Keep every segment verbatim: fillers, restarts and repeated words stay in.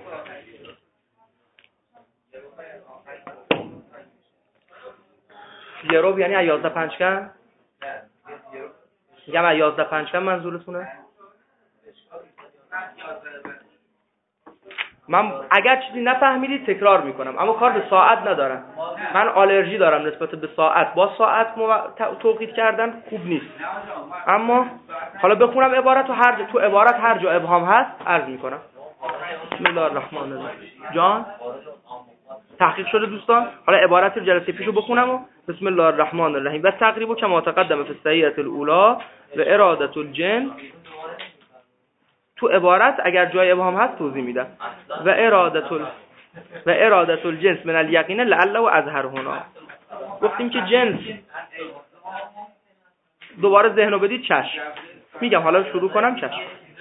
یه رو یعنی از یازده پنجکن؟ میگم از یازده پنجکن منظورتونه؟ من اگر چیزی نفهمیدید تکرار میکنم، اما کار به ساعت ندارم. من آلرژی دارم نسبت به ساعت. با ساعت مو... توقیت کردن خوب نیست. اما حالا بخونم عبارت و هر جا تو عبارت هر جا ابهام هست عرض میکنم. بسم الله الرحمن الرحیم. جان تحقیق شده دوستان؟ حالا عبارت رو جلسه پیشو بخونم و بسم الله الرحمن الرحیم. و تقریبا کما تقدم فی الصحیحه الاولی و اراده الجن. تو عبارت اگر جای ابهام هست توضیح میدم. و اراده ال... و اراده الجنس من الیقین لعله و اظهر هنا. گفتیم که جنس دوباره ذهنو بدید چشم. میگم حالا شروع کنم چشم.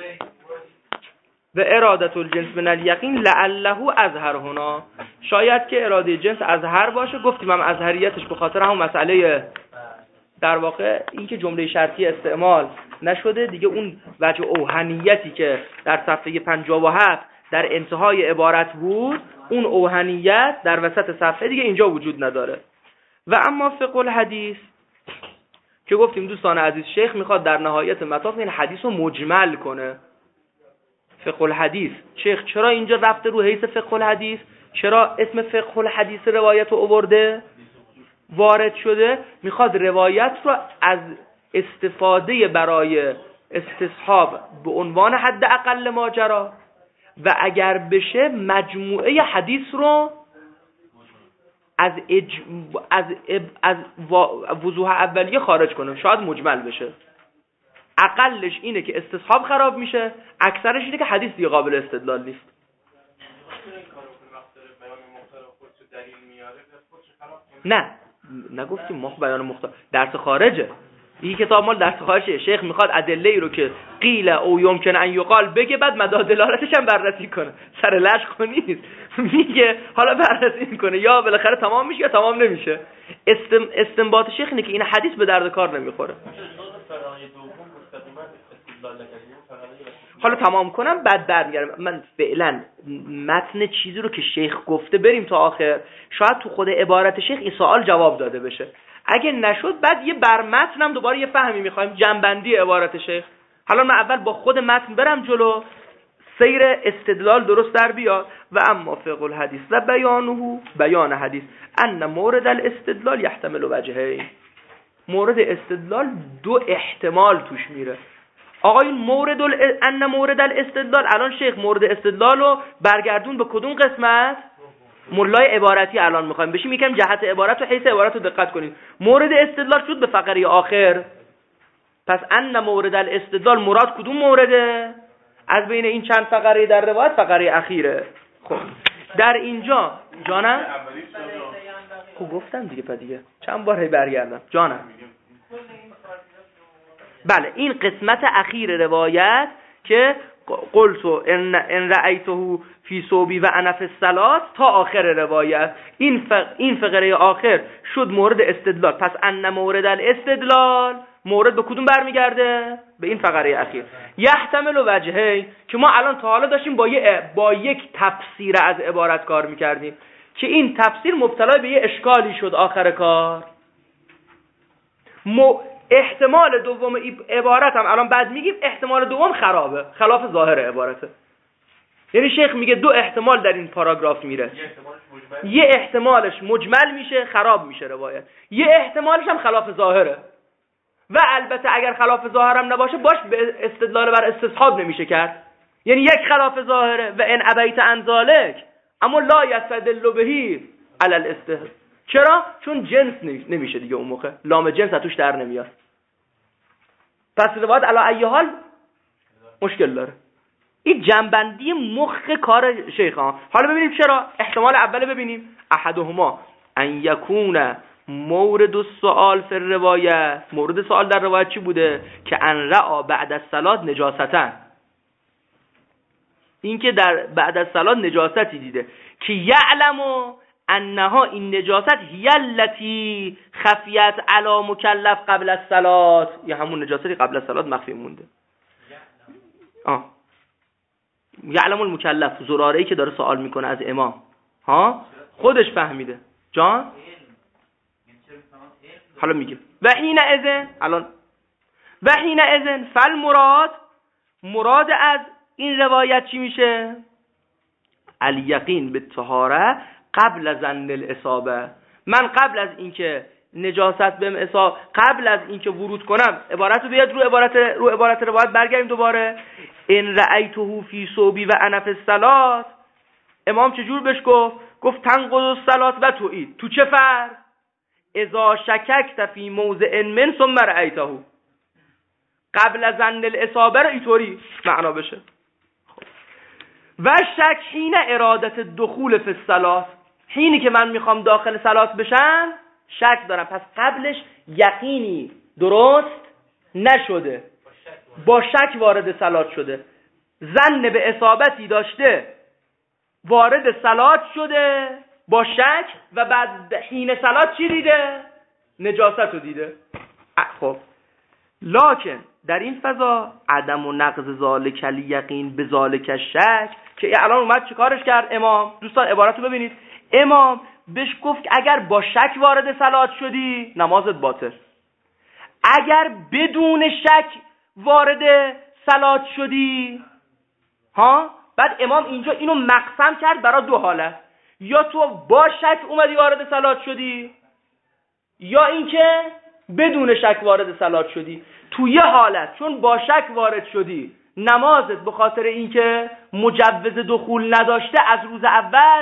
و اراده الجنس من الیقین لعله اظهر هنا. شاید که اراده جنس اظهر باشه. گفتیم هم اظهریتش به خاطر همون مسئله در واقع این که جمله شرطی استعمال نشده دیگه، اون وجه اوهنیتی که در صفحه پنجاه و هفت در انتهای عبارت بود، اون اوهنیت در وسط صفحه دیگه اینجا وجود نداره. و اما فقه الحدیث که گفتیم دوستان عزیز، شیخ میخواد در نهایت مطاف این حدیث رو مجمل کنه. فقه الحدیث شیخ چرا اینجا رفته رو حیث فقه الحدیث؟ چرا اسم فقه الحدیث روایت رو آورده؟ وارد شده میخواد روایت رو از استفاده برای استصحاب به عنوان حد اقل ماجرا و اگر بشه مجموعه حدیث رو از اج... از اب... از وضوح اولیه خارج کنه. شاید مجمل بشه. اقلش اینه که استصحاب خراب میشه، اکثرش اینه که حدیث دیگه قابل استدلال نیست. نه نگفتیم ما بیان مختار درس خارجه. این کتاب مال درس خارجه. شیخ میخواد ادله ای رو که قیل او یمکن ان یقال بگه، بعد مداد دلالتش هم بررسی کنه. سر لشخ نیست. میگه حالا بررسی میکنه یا بالاخره تمام میشه یا تمام نمیشه. استم... استنباط شیخ اینه که این حدیث به درد کار نمیخوره. حالا تمام کنم بعد برمیگردم. من فعلا متن چیزی رو که شیخ گفته بریم تا آخر. شاید تو خود عبارت شیخ این سوال جواب داده بشه. اگه نشد بعد یه بر متنم دوباره یه فهمی میخوایم، جنبندی عبارت شیخ. حالا من اول با خود متن برم جلو، سیر استدلال درست در بیاد. و اما فقه الحدیث و بیانه، بیان حدیث ان مورد الاستدلال یحتمل وجهین. مورد استدلال دو احتمال توش میره. آقایون مورد ال... ان مورد الاستدلال، الان شیخ مورد استدلال رو برگردون به کدوم قسمت؟ ملای عبارتی الان میخوایم بشیم. یکم جهت عبارت و حیث عبارت رو دقت کنید. مورد استدلال شد به فقره آخر. پس ان مورد الاستدلال مراد کدوم مورده؟ از بین این چند فقره در روایت فقره اخیره. خب در اینجا جانم خب گفتم دیگه پا دیگه چند بار هی برگردم جانم. بله این قسمت اخیر روایت که قلتو ان ان رأیته فی صوبی و انا فی الصلاة تا آخر روایت، این فق... این فقره آخر شد مورد استدلال. پس ان مورد الاستدلال مورد به کدوم برمیگرده؟ به این فقره اخیر. یحتمل وجهین که ما الان تا حالا داشتیم با یه با یک تفسیر از عبارت کار میکردیم که این تفسیر مبتلا به یه اشکالی شد آخر کار. م... احتمال دوم عبارت هم الان بعد میگیم احتمال دوم خرابه، خلاف ظاهر عبارته. یعنی شیخ میگه دو احتمال در این پاراگراف میره. یه احتمالش مجمل میشه خراب میشه روایت، یه احتمالش هم خلاف ظاهره. و البته اگر خلاف ظاهرم نباشه باش به استدلال بر استصحاب نمیشه کرد. یعنی یک خلاف ظاهره و ان ابیت عن ذلک اما لا یستدل بهی علی الاستحباب. چرا؟ چون جنس نمیشه دیگه اون موقع، لام جنس توش در نمیاد. پس روایت علی ای حال مشکل داره. این جنبندی مخ کار شیخ ها. حالا ببینیم چرا. احتمال اول ببینیم احدهما ان یکون مورد السؤال فی الروایه. مورد سوال در روایت چی بوده؟ که ان رأى بعد الصلاة نجاستن، این که در بعد از صلات نجاستی دیده که یعلمو انها این نجاست هی التی خفیت علی مکلف قبل الصلاه، یا همون نجاستی قبل از صلات مخفی مونده. آه یعلم المکلف، زراره‌ای که داره سوال میکنه از امام، ها خودش فهمیده. جان حالا میگه و حین اذن، الان و حین اذن فل مراد، مراد از این روایت چی میشه؟ الیقین به طهاره قبل از ظن الاصابه. من قبل از اینکه نجاست بهم اصاب، قبل از اینکه ورود کنم، عبارت رو بیاد رو عبارت رو عبارت روایت برگردیم دوباره. ان رأیته فی صوبی و انا فی الصلاه، امام چجور بهش گفت؟ گفت تنقض الصلاه و تعید. تو چه فرض؟ اذا شککت فی موضع من ثم رأیته، قبل از ظن الاصابه رو اینطوری معنا بشه. و شک حین ارادت دخول فی الصلاه، حینی که من میخوام داخل صلات بشم شک دارم، پس قبلش یقینی درست نشده، با شک وارد صلات شده، ظن به اصابتی داشته وارد صلات شده با شک، و بعد حین صلات چی دیده؟ نجاست رو دیده. خب لکن در این فضا عدم و نقض ذالک الیقین به ذالک شک، که الان اومد چیکارش کرد امام؟ دوستان عبارت رو ببینید. امام بهش گفت اگر با شک وارد صلات شدی نمازت باطل، اگر بدون شک وارد صلات شدی، ها بعد امام اینجا اینو مقسم کرد برای دو حالت، یا تو با شک اومدی وارد صلات شدی، یا اینکه بدون شک وارد صلات شدی. تو یه حالت چون با شک وارد شدی نمازت به خاطر اینکه مجوز دخول نداشته از روز اول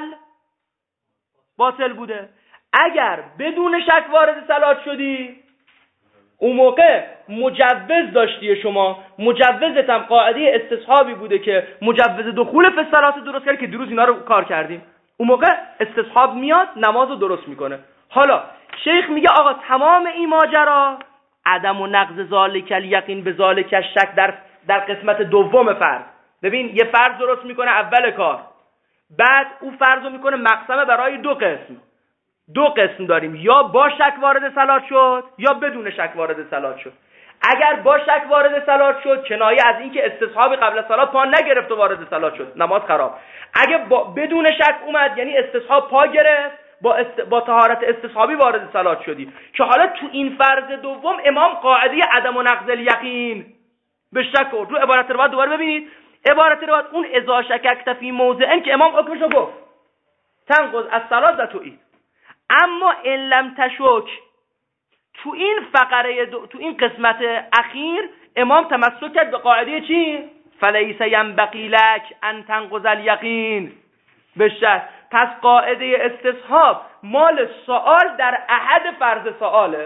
باطل بوده. اگر بدون شک وارد صلات شدی اون موقع مجوز داشتی، شما مجوزت هم قاعده استصحابی بوده که مجوز دخول فی الصلات درست کردی، که دیروز اینا رو کار کردیم. اون موقع استصحاب میاد نماز رو درست میکنه. حالا شیخ میگه آقا تمام این ماجرا عدم و نقض ذالک الیقین به ذالک شک در در قسمت دوم فرض. ببین یه فرض درست میکنه اول کار، بعد او فرض رو میکنه مقسمه برای دو قسم. دو قسم داریم، یا با شک وارد صلات شد یا بدون شک وارد صلات شد. اگر با شک وارد صلات شد کنایه از این که استصحابی قبل از صلات پا نگرفت و وارد صلات شد، نماز خراب. اگه با بدون شک اومد یعنی استصحاب پا گرفت، با است... با طهارت استصحابی وارد صلات شدی، که حالا تو این فرض دوم امام قاعده عدم و نقض الیقین به شک رو رو عبارت روایت دوباره ببینید. عبارت روایت اون اذا شککت فی موضع که امام حکمشو گفت تنقض الصلاه و تعید. اما ان لم تشک، تو این فقره دو... تو این قسمت اخیر امام تمسک کرد به قاعده چی؟ فلیس ینبغی لک ان تنقض الیقین بشه. پس قاعده استصحاب مال سوال در احد فرض سواله.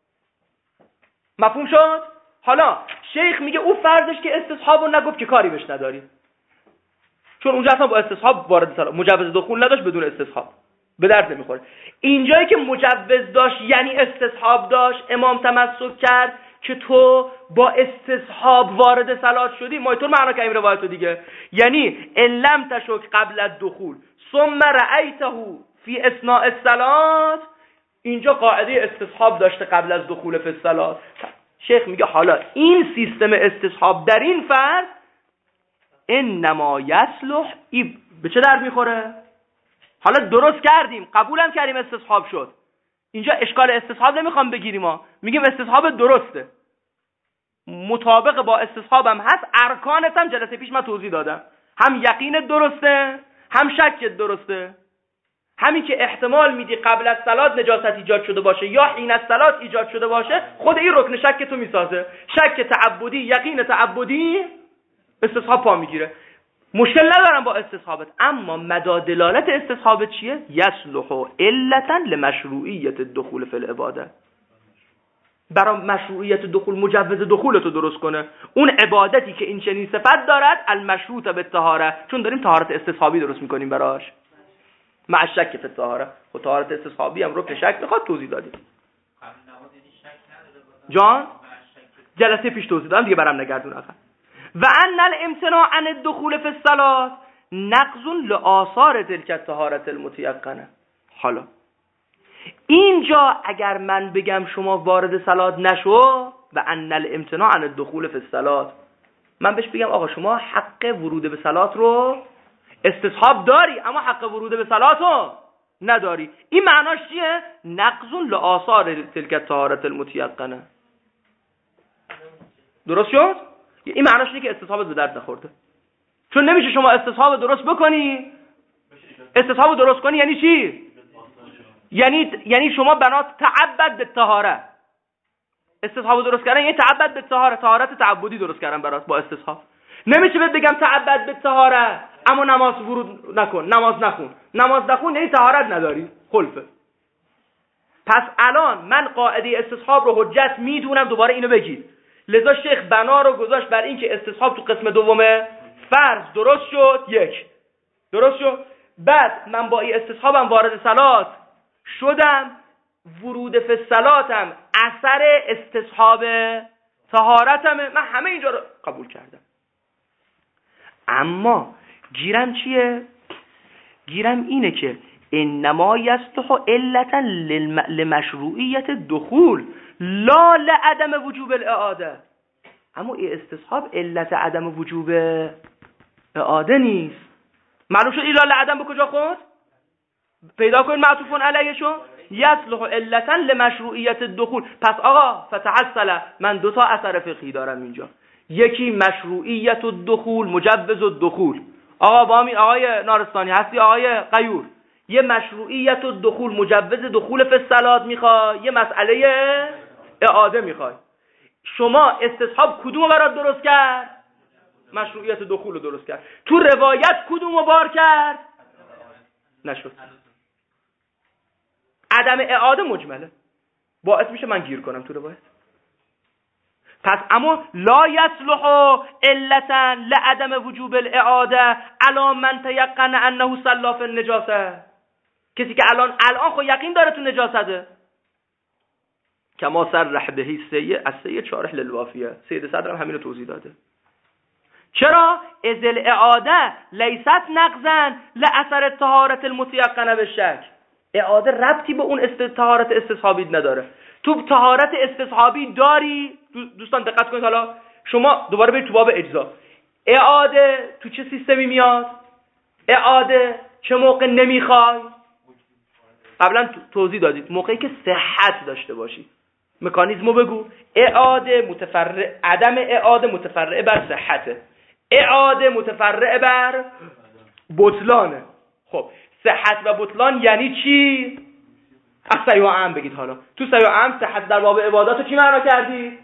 مفهوم شد؟ حالا شیخ میگه او فرضش که استصحابو نگفت که کاری بهش نداریم، چون اونجا اصلا با استصحاب وارد صلات، مجوز دخول نداشت، بدون استصحاب به درد نمیخوره. اینجایی که مجوز داشت یعنی استصحاب داشت، امام تمسک کرد که تو با استصحاب وارد صلات شدی. ما اینطور معنا کردیم روایتو دیگه، یعنی ان لم تشک قبل الدخول ثم رأیته فی اثناء الصلاه، اینجا قاعده استصحاب داشته قبل از دخول فی الصلاه. شیخ میگه حالا این سیستم استصحاب در این فرض انما یصلح، به چه درد میخوره؟ حالا درست کردیم، قبولم کردیم استصحاب شد، اینجا اشکال استصحاب نمیخوام بگیریم، ما میگیم استصحاب درسته، مطابق با استصحابم هست، ارکانت هم جلسه پیش من توضیح دادم، هم یقین درسته هم شک درسته. همین که احتمال میدی قبل از صلات نجاست ایجاد شده باشه یا حین از صلات ایجاد شده باشه، خود این رکن شک تو میسازه. شک تعبدی، یقین تعبدی، استصحاب پا میگیره. مشکل ندارم با استصحابت، اما مدار دلالت استصحابت چیه؟ یصلح علتا لمشروعیت الدخول فی العباده، برای مشروعیت دخول، مجوز دخول تو درست کنه. اون عبادتی که این چنین صفت دارد المشروط بالطهاره، چون داریم طهارت استصحابی درست میکنیم براش، مع شک فی الطهاره. خب طهارت استصحابی هم رکن شک میخواد، توضیح دادیم. جان جلسه پیش توضیح دادم دیگه، برام نگردون آخر. و ان الامتناع عن الدخول فی الصلاه نقض لآثار تلک الطهارة المتيقنه. حالا اینجا اگر من بگم شما وارد صلات نشو و ان الامتناع عن الدخول فی الصلاه، من بهش بگم آقا شما حق ورود به صلات رو استصحاب داری اما حق ورود به صلات رو نداری. این معناش چیه؟ نقض لآثار تلک طهارت المتیقنه. درست شد؟ این معناش اینه که استصحابت به درد نخورده. چون نمیشه شما استصحاب درست بکنی. استصحاب درست کنی یعنی چی؟ یعنی یعنی شما بنا تعبد به طهاره. استصحاب درست کردن یعنی تعبد به طهاره، طهارت تعبدی درست کردن برات با استصحاب. نمیشه بهت بگم تعبد به طهاره اما نماز ورود نکن، نماز نخون. نماز نخون یعنی طهارت نداری، خلفه. پس الان من قاعده استصحاب رو حجت میدونم، دوباره اینو بگید. لذا شیخ بنا رو گذاشت بر این که استصحاب تو قسم دومه فرض درست شد. یک درست شد. بعد من با این استصحابم وارد صلات شدم، ورود فی صلاتم اثر استصحاب طهارتمه، من همه اینجا رو قبول کردم. اما گیرم چیه؟ گیرم اینه که انما یصلح علتا لمشروعیت دخول لا لعدم وجوب الاعاده. اما این استصحاب علت عدم وجوب اعاده نیست. معلوم شد این لا لعدم به کجا خود؟ پیدا کنید معطوفون علیهشو. یصلح علتا لمشروعیت دخول. پس آقا فتحصل، من دو تا اثر فقهی دارم اینجا. یکی مشروعیت الدخول، مجوز الدخول. آقا با همین آقای نارستانی هستی، آقای غیور، یه مشروعیت الدخول، مجوز دخول فی الصلات میخوای، یه مسئله اعاده میخوای. شما استصحاب کدومو برات درست کرد؟ مشروعیت دخول رو درست کرد. تو روایت کدومو بار کرد؟ نشد. عدم اعاده مجمله، باعث میشه من گیر کنم تو روایت. پس اما لا یصلح علتا لعدم وجوب الاعاده علی من تیقن انه صلی فی النجاسه. کسی که الان الان خو یقین داره تو نجاسته. کما صرح بهی سید از سید شارح للوافیه. سید صدر هم همین رو توضیح داده. چرا؟ از الاعاده لیست نقضا لاثر طهارت المتیقنه بالشک. اعاده ربطی به اون طهارت استصحابی نداره. تو طهارت استصحابی داری. دوستان دقت کنید، حالا شما دوباره برید تو باب اجزا. اعاده تو چه سیستمی میاد؟ اعاده چه موقع نمیخوای؟ قبلا توضیح دادید موقعی که صحت داشته باشی. مکانیزمو بگو. اعاده متفرع، عدم اعاده متفرع بر صحته، اعاده متفرع بر بطلانه. خب صحت و بطلان یعنی چی؟ از صحیح و عام بگید. حالا تو صحیح و عام صحت در باب عبادات رو چی معنا کردی؟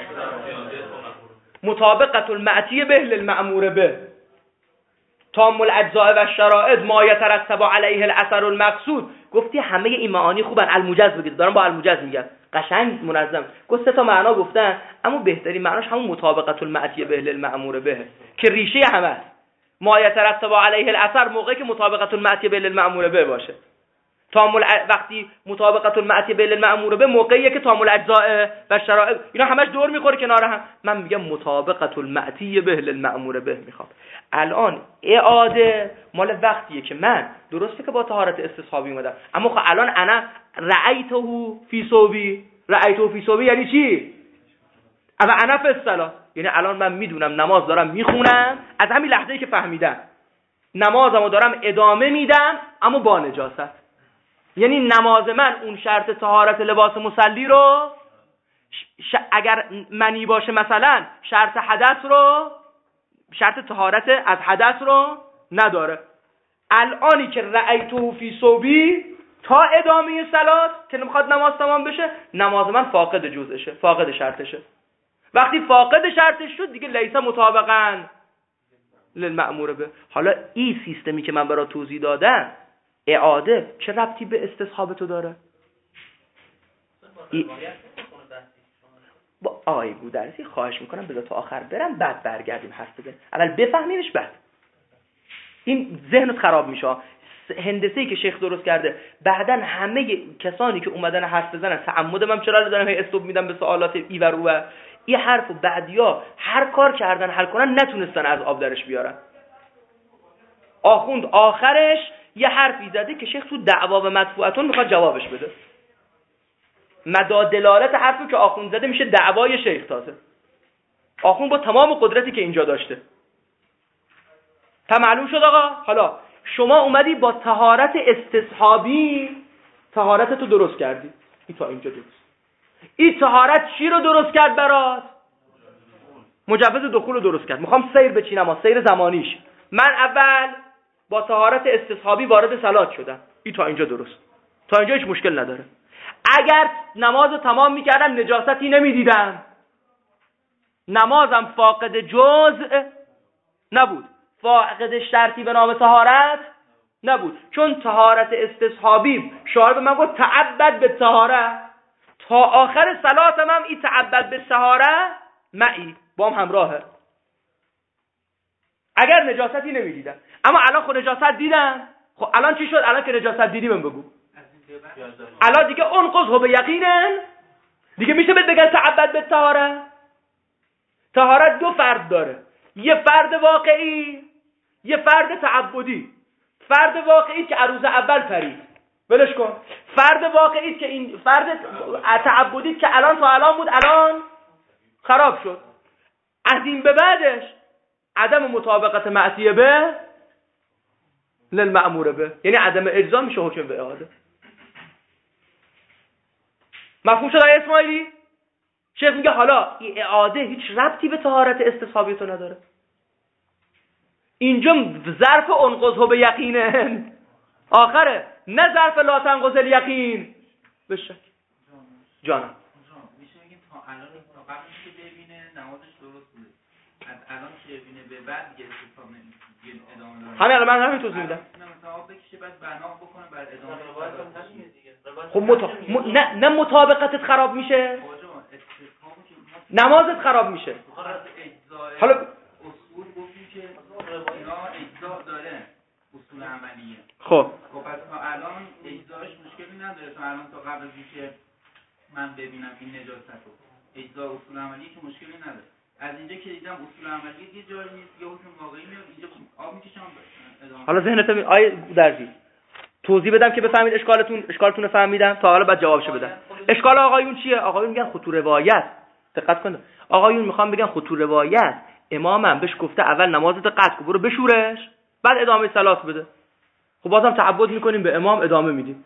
مطابقت المعتیه به للمأمور به، تام الاجزاء و الشرائط ما یترتب علیه الاثر المقصود. گفتی همه این معانی خوبن، الموجز بگید. دارم با الموجز میگم، قشنگ منظم. گفت سه تا معنا گفتن اما بهترین معناش همون مطابقت المعتیه به للمأمور به که ریشه همه است. ما یترتب علیه الاثر موقعی که مطابقت المعتیه به للمأمور به باشه. تامل وقتی مطابقت المعتیه به للمأمور به موقعیه که تامل اجزاء و شرائط اینا همش دور میخوره کنار هم. من میگم مطابقت المعتیه به للمأمور به میخوام. الان اعاده مال وقتیه که من درسته که با طهارت استصحابی اومدم، اما خب الان انا رأیته فی ثوبی. رأیته فی ثوبی یعنی چی؟ اما انا فی الصلاه، یعنی الان من میدونم نماز دارم میخونم، از همین لحظه‌ای که فهمیدم نمازمو دارم ادامه میدم اما با نجاست. یعنی نماز من اون شرط طهارت لباس مصلی رو ش... اگر منی باشه مثلا شرط حدث رو، شرط طهارت از حدث رو نداره. الانی که رأیته فی ثوبی تا ادامه صلات که نمیخواد نماز تمام بشه، نماز من فاقد جزءشه، فاقد شرطشه. وقتی فاقد شرطش شد دیگه لیس مطابقاً للمأمور به. حالا این سیستمی که من برای توضیح دادم، اعاده چه ربطی به استصحاب تو داره؟ ای... با آقای بودرسی خواهش میکنم بذار تا آخر برم بعد برگردیم حرف بزنیم. اول بفهمیمش بعد. این ذهنت خراب میشه. هندسه‌ای که شیخ درست کرده بعدن همه کسانی که اومدن حرف بزنن تعمدم هم چرا دارم هی استوب میدم به سوالات ای و رو و این حرفو بعدیا هر کار کردن حل کنن نتونستن از آب درش بیارن. آخوند آخرش یه حرفی زده که شیخ تو دعوا و مدفوعتون میخواد جوابش بده. مداد دلالت حرفی که آخوند زده میشه دعوای شیخ تازه. آخوند با تمام قدرتی که اینجا داشته. تا معلوم شد آقا. حالا شما اومدی با طهارت استصحابی طهارت تو درست کردی. این تا اینجا درست. این طهارت چی رو درست کرد برات؟ مجوز دخول رو درست کرد. میخوام سیر بچینم ها، سیر زمانیش. من اول با طهارت استصحابی وارد صلات شدم. این تا اینجا درست. تا اینجا هیچ مشکل نداره. اگر نماز رو تمام میکردم نجاستی نمیدیدم، نمازم فاقد جزء نبود، فاقد شرطی به نام طهارت نبود، چون طهارت استصحابی شاعر به من گفت تعبد به طهاره، تا آخر صلاتم هم این تعبد به طهاره معی با هم همراهه. اگر نجاستی نمیدیدم، اما الان خود نجاست دیدم. خب الان چی شد؟ الان که نجاست دیدی من بگو. الان دیگه اون قضه به یقینن دیگه میشه بهت بگن تعبد به طهاره. طهارت دو فرد داره، یه فرد واقعی، یه فرد تعبدی. فرد واقعی که عروض اول پرید ولش کن. فرد واقعی که این فرد تعبدی که الان تا الان بود الان خراب شد. از این به بعدش عدم مطابقت معصیه به للمأمور به، یعنی عدم اجزا میشه حکم به اعاده. مفهوم شد آیه اسماعیلی؟ شیخ میگه حالا این اعاده هیچ ربطی به طهارت استصحابی تو نداره. اینجا ظرف انقضه به یقینه آخره، نه ظرف لا تنقض الیقین به شک. جانم میشه بگیم تا الان تا قبل که ببینه نمازش درست بوده، از الان که ببینه به بعد دیگه استفاده نمیشه ادامه داره. همین الان من همین توضیح میدم. مثلا بکشه بعد بنا بکنه بعد ادامه. خب متا... م... نه نه مطابقتت خراب میشه، نمازت خراب میشه. حالا اصول گفتیم که اینا اجزا داره، اصول عملیه. خب خب پس تا الان اجزاش مشکلی نداره، تا الان تا قبل از اینکه من ببینم این نجاست رو اجزا اصول عملیه که مشکلی نداره. از اینجا که دیدم اصول عملیه یه جایی نیست، یه حکم واقعی میاد اینجا آب میکشم ادامه. حالا ذهنت می آیه درزی توضیح بدم که بفهمید اشکالتون اشکالتون رو فهمیدم تا حالا بعد جوابشو بدم. اشکال آقایون چیه؟ آقایون میگن خود تو روایت دقت کن. آقایون میخوام بگن خود تو روایت امامم بهش گفته اول نمازت قطع کن برو بشورش بعد ادامه صلات بده. خب بازم تعبد میکنیم به امام ادامه میدیم.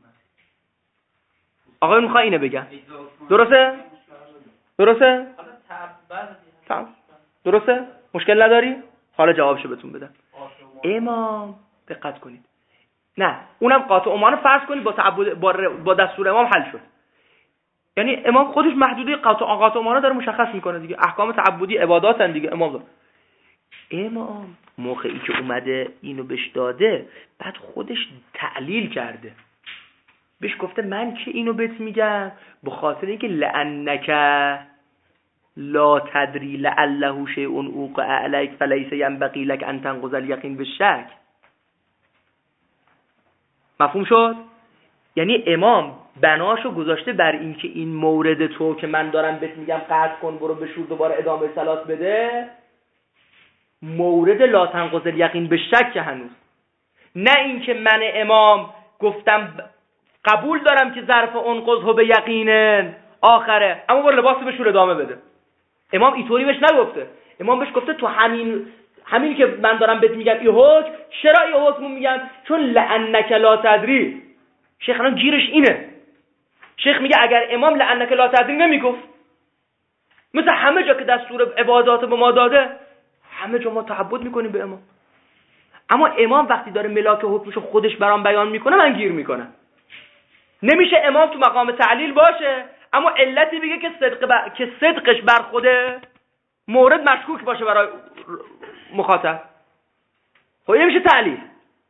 آقایون میخوان اینو بگن. درسته؟ درسته؟ تمام. درسته؟ مشکل نداری؟ حالا جوابشو بهتون بدم. امام دقت کنید. نه، اونم قاطع امان فرض کنید با تعبد با, با دستور امام حل شد. یعنی امام خودش محدوده قاطع قاطع امانه داره مشخص میکنه دیگه. احکام تعبدی عباداتن دیگه. امام داره. امام موقعی که اومده اینو بهش داده بعد خودش تعلیل کرده. بهش گفته من که اینو بهت میگم به خاطر اینکه لعنک لا تدری لعله شیء اوقع علیک فلیس ینبغی لک ان تنقض الیقین بالشک. مفهوم شد؟ یعنی امام بناشو گذاشته بر این که این مورد تو که من دارم بهت میگم قطع کن برو بشور دوباره ادامه صلات بده مورد لا تنقض الیقین به شک هنوز، نه این که من امام گفتم قبول دارم که ظرف انقضه به یقینن آخره اما برو لباس بشور ادامه بده. امام اینطوری بهش نگفته. امام بهش گفته تو همین همین که من دارم بهت میگم این حکم، چرا این حکمو میگم؟ چون لعنک لا تدری. شیخ الان گیرش اینه. شیخ میگه اگر امام لعنک لا تدری نمیگفت، مثل همه جا که دستور عبادات به ما داده همه جا ما تعبد میکنیم به امام، اما امام وقتی داره ملاک حکمشو خودش برام بیان میکنه من گیر میکنم. نمیشه امام تو مقام تعلیل باشه اما علتی بگه که صدق ب... که صدقش بر خوده مورد مشکوک باشه برای مخاطب. خب نمیشه تعلیل.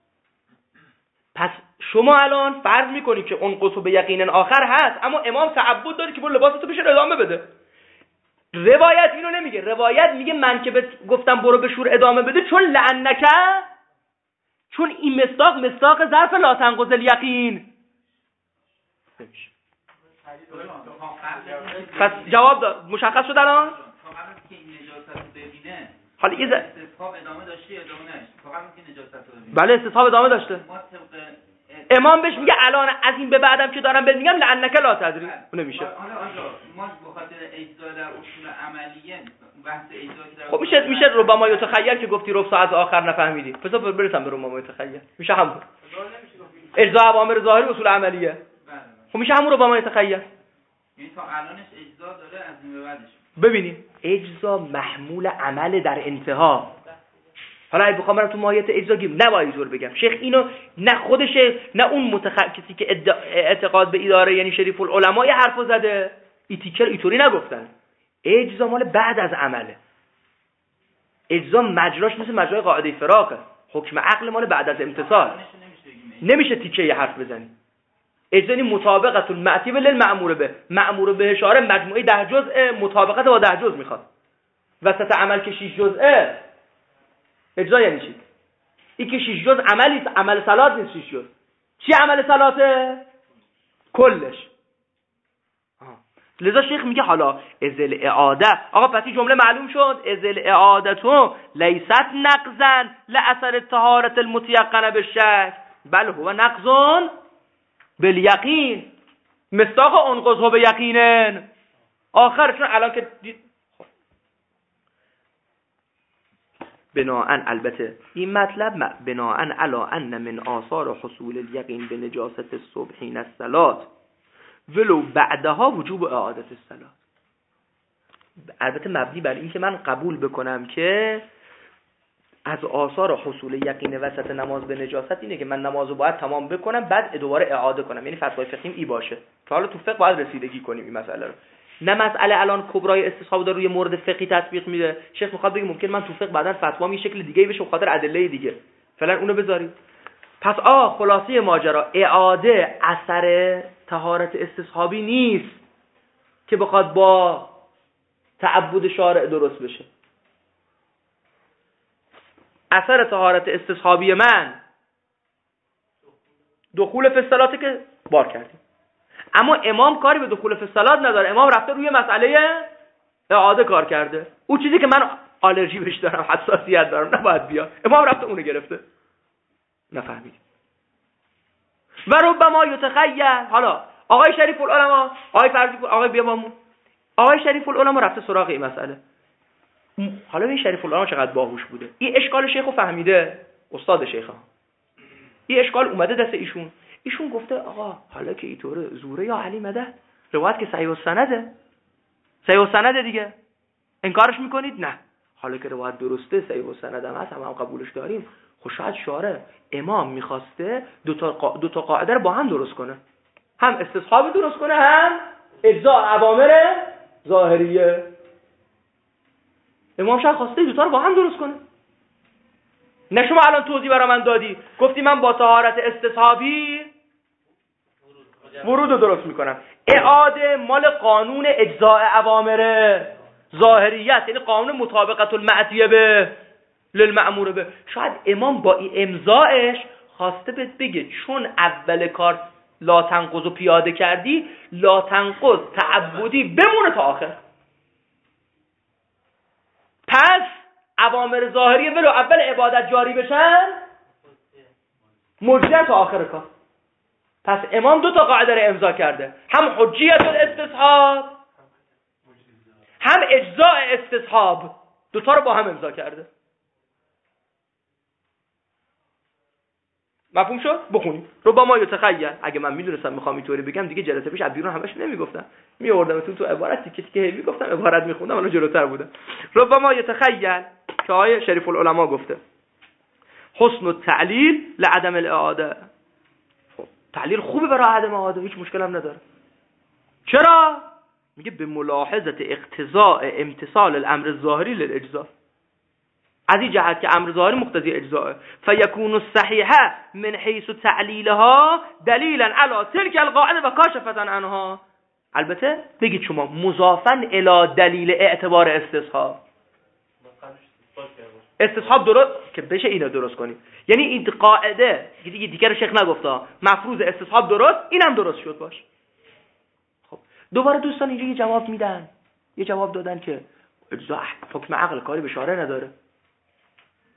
پس شما الان فرض میکنید که اون قصو به یقینن آخر هست اما امام تعبد داره که برو لباساتو بشه ادامه بده. روایت اینو نمیگه. روایت میگه من که بهت گفتم برو بشور ادامه بده چون لعنک، چون این مصداق مصداق ظرف لا تنقض الیقین. نمیشه. پس جواب داد. مشخص شد الان؟ که این نجاست رو ببینه حالا یه استصحاب ادامه داشته یا ادامه نشد؟ فقط که نجاست رو ببینه. بله استصحاب ادامه داشته. ما طبق امام بهش میگه الان از این به بعدم که دارم بهت میگم لعنک لا تدری. نمیشه. حالا آنجا ما به خاطر اجزا در اصول عملیه بحث اجزا که در خب میشه میشه ربما یتخیل که گفتی ربع ساعت آخر نفهمیدی پس برسم به ربما یتخیل میشه همون اجزا اوامر ظاهری اصول عملیه بله خب میشه همون ربما یتخیل یعنی تا الانش اجزا داره از این به بعدش ببینیم اجزا محمول عمل در انتها. حالا اگه بخوام برم تو ماهیت اجزا گیم نباید اینطور بگم شیخ اینو نه خودش نه اون متخصصی که اعتقاد به اداره یعنی شریف العلماء یه حرفو زده ایتیکر ایطوری نگفتن. اجزا مال بعد از عمله. اجزا مجراش مثل مجرای قاعده فراقه. حکم عقل مال بعد از امتصال. نمیشه تیکه یه حرف بزنی. اجزا یعنی مطابقت المعتی للمأمور به. مأمور به اشاره مجموعه ده جزء مطابقت با ده جزء میخواد. وسط عمل که شش جزءه اجزا یعنی چی؟ این که شش جزء عملی عمل صلات نیست شش جزء. چی عمل صلاته؟ کلش. لذا شیخ میگه حالا ازل اعاده آقا پس این جمله معلوم شد ازل اعادتو لیست نقضن لأثر طهارت المتیقنه بالشک بل هو نقضون بالیقین مصداق انقضه به یقینن آخرشون الان که بناءن البته این مطلب بناءن علا ان من آثار حصول الیقین به نجاست الصبحین الصلات ولو بعدها وجوب اعادت الصلات. البته مبنی بر این که من قبول بکنم که از آثار حصول یقین وسط نماز به نجاست اینه که من نمازو باید تمام بکنم بعد دوباره اعاده کنم. یعنی فتوای فقهیم ای باشه که حالا تو فقه باید رسیدگی کنیم این مسئله رو. نه مسئله الان کبرای استصحاب داره روی مورد فقهی تطبیق میده. شیخ میخواد بگه ممکن من تو فقه بعداً فتوام یه شکل دیگه بشه به خاطر ادله دیگه. فعلا اونو بذارید. پس آ خلاصه ماجرا اعاده اثر طهارت استصحابی نیست که بخواد با تعبد شارع درست بشه. اثر طهارت استصحابی من دخول فی الصلات که بار کردیم. اما امام کاری به دخول فی الصلات نداره. امام رفته روی مسئله اعاده کار کرده. اون چیزی که من آلرژی بهش دارم حساسیت دارم نباید بیا. امام رفته اونو گرفته. نفهمید. و ربما یتخیل حالا آقای شریف العلماء آقای فرضی آقای بیامون آقای شریف العلماء رفته سراغ این مسئله. حالا این شریف العلماء چقدر باهوش بوده. این اشکال شیخو فهمیده استاد شیخا. این اشکال اومده دست ایشون. ایشون گفته آقا حالا که اینطوره زوره یا علی مده روایت که صحیح السنده صحیح السنده دیگه انکارش میکنید؟ نه. حالا که روایت درسته صحیح السند هم هست هم, هم قبولش داریم. خب شاید شارع امام میخواسته دو تا قا... دو تا قاعده رو با هم درست کنه. هم استصحاب درست کنه هم اجزاء اوامر ظاهریه. امام شاید خواسته دو تا رو با هم درست کنه. نه شما الان توضیح برای من دادی گفتی من با طهارت استصحابی ورود رو درست میکنم. اعاده مال قانون اجزاء اوامر ظاهریت یعنی قانون مطابقت المعتیه به للمأمور به. شاید امام با این امضاعش خواسته بهت بگه چون اول کار لا تنقض رو پیاده کردی لا تنقض تعبدی بمونه تا آخر. پس اوامر ظاهریه ولو اول عبادت جاری بشن مجزیه تا آخر کار. پس امام دو تا قاعده رو امضا کرده هم حجیت الاستصحاب هم اجزاء استصحاب دو تا رو با هم امضا کرده. مفهوم شد؟ بخونیم. ربما یتخیل اگه من میدونستم میخوام اینطوری بگم دیگه جلسه پیش از بیرون همش نمیگفتم میآوردم تو تو عبارت تیکه تیکه میگفتم عبارت میخوندم الان جلوتر بودم. ربما یتخیل که آیه شریف العلماء گفته حسن التعلیل لعدم الاعاده. خب تعلیل خوبه برای عدم اعاده هیچ مشکل هم نداره. چرا؟ میگه به ملاحظه اقتضاء امتصال الامر الظاهری للاجزاء. از این جهت که امر ظاهری مقتضی اجزاء فیکون الصحیح من حیث تعلیلها دلیلا علی تلک القاعده و کاشفه عنها. البته بگید شما مضافا الی دلیل اعتبار استصحاب استصحاب درست که بشه اینو درست کنیم. یعنی این قاعده دیگه دیگه شیخ نگفتا مفروض استصحاب درست اینم درست شد باش. خب دوباره دوستان اینجا یه جواب میدن یه جواب دادن که اجزاء حکم عقل کاری به شارع نداره.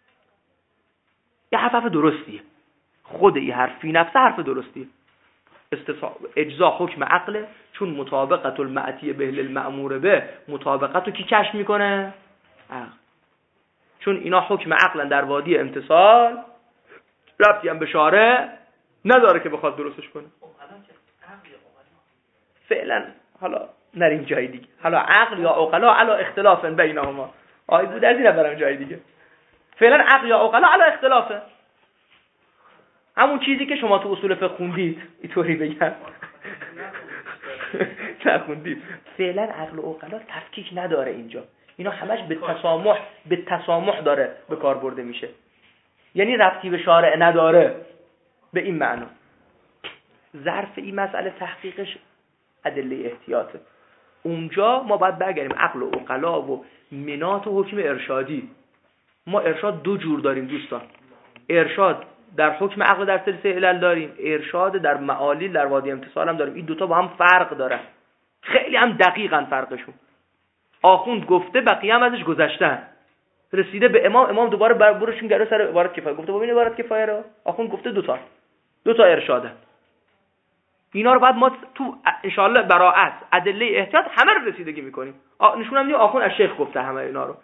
یه حرف حرف درستیه. خود این حرف فی نفسه حرف درستیه. استصحاب اجزا حکم عقله، چون مطابقت المعتی به المأمور به مطابقت رو کی کشف میکنه؟ عقل. چون اینا حکم عقلا در وادی امتصال، ربطی هم به شارع نداره که بخواد درستش کنه. فعلا حالا نریم جای دیگه، حالا عقل یا عقلا علا اختلاف بینهما، آی بود از این برم جای دیگه. فعلا عقل یا عقلا علا اختلافه، همون چیزی که شما تو اصول فقه خوندید، اینطوری بگم نخوندید. فعلا عقل و عقلا تفکیک نداره اینجا، اینا همش به تسامح به تسامح داره به کار برده میشه، یعنی ربطی به شارع نداره به این معنا. ظرف این مسئله تحقیقش ادله احتیاطه. اونجا ما باید برگردیم عقل و عقلا و منات و حکم ارشادی. ما ارشاد دو جور داریم دوستان، ارشاد در حکم عقل در سلسله علل داریم، ارشاد در معالیل در وادی امتصال هم داریم. این دوتا با هم فرق دارن، خیلی هم دقیقاً فرقشون. آخوند گفته بقیه هم ازش گذشتن، رسیده به امام، امام دوباره برشون گره سر عبارت کفایه گفته ببین عبارت کفایه رو آخوند گفته دوتا دوتا ارشاده. اینا رو بعد ما تو انشاءالله براءت ادله احتیاط همه رو رسیدگی میکنیم. نشون هم میدیم آخوند از شیخ گفته همه اینا رو،